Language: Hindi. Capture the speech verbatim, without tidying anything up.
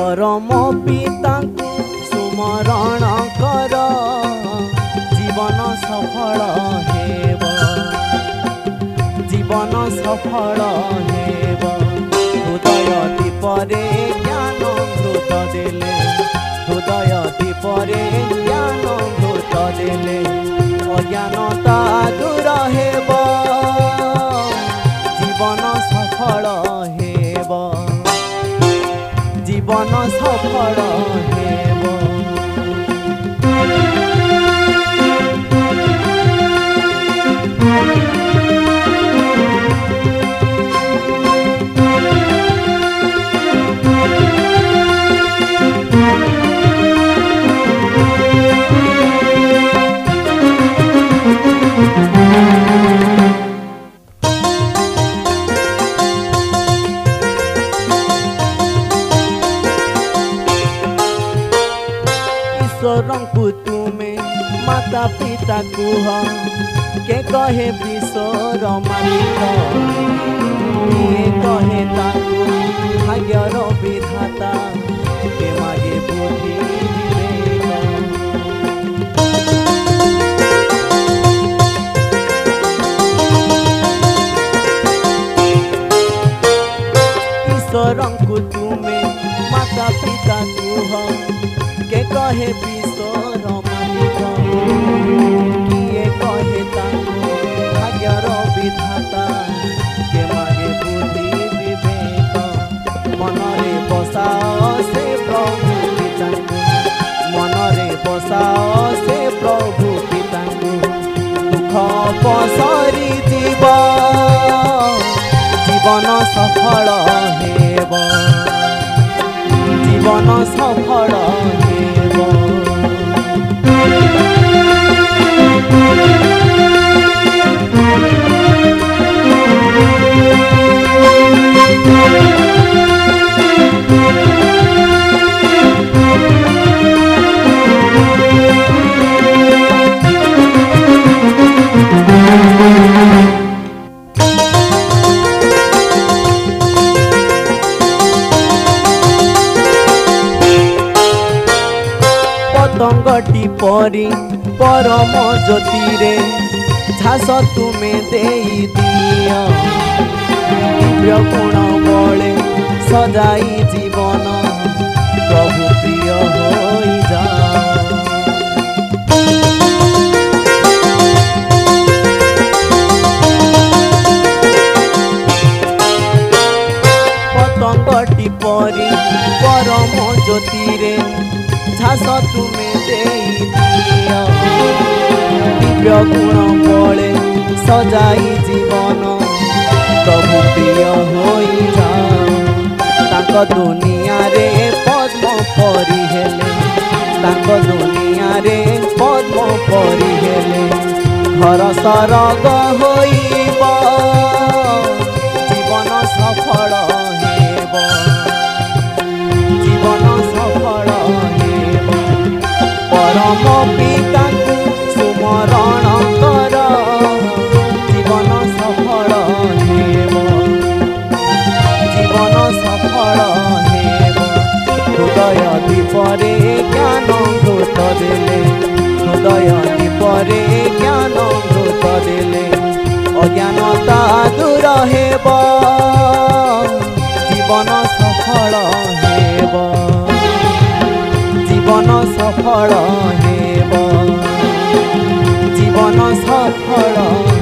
परम पिता सुमरण कर जीवन सफल हेब जीवन सफल हेब हृदय दीपरे ज्ञान घृत देले हृदय दीपरे ज्ञान घृत देले अज्ञानता दूर हेब जीवन सफल हेब जीवन सफल हेब। ईश्वरंकु तुमे माता पिता कुह के कहे विश्वर मालिक किए कहे ताकु भाग्यर विधाता के मागे बुद्धि ईश्वरंकु तुमे माता पिता कुह के कहे विश्वर मालिक किए कहे ताकु भाग्यर विधाता के मागे बुद्धि विवेक मनरे बसाओ से प्रभु पिता मनरे बसाओ से प्रभु पिता दुख पसरी जीव जीवन सफल हेब जीवन सफल हेब। पतंगटी परी परम ज्योतिरे झास तुमे देई दिया दिव्य गुण बले सजाई जीवन प्रभु प्रिय होई जा। पतंगटी परी परम ज्योतिरे झास तुमे देई दिया दिव्य गुण बले सजाई जीवन प्रभु प्रिय होई जा। ताक दुनिया रे पद्म परी हेले ताक दुनिया रे पद्म परी हेले घर सरग होइब जीवन सफल हेब जीवन सफल हेब परम पिता सुमरण कर जीवन सफल हेब जीवन सफल हेब हृदय दीपरे ज्ञान घृत देले हृदय दीपरे ज्ञान घृत देले अज्ञानता दूर हेब जीवन सफल हेब जीवन सफल हेब जीवन सफल।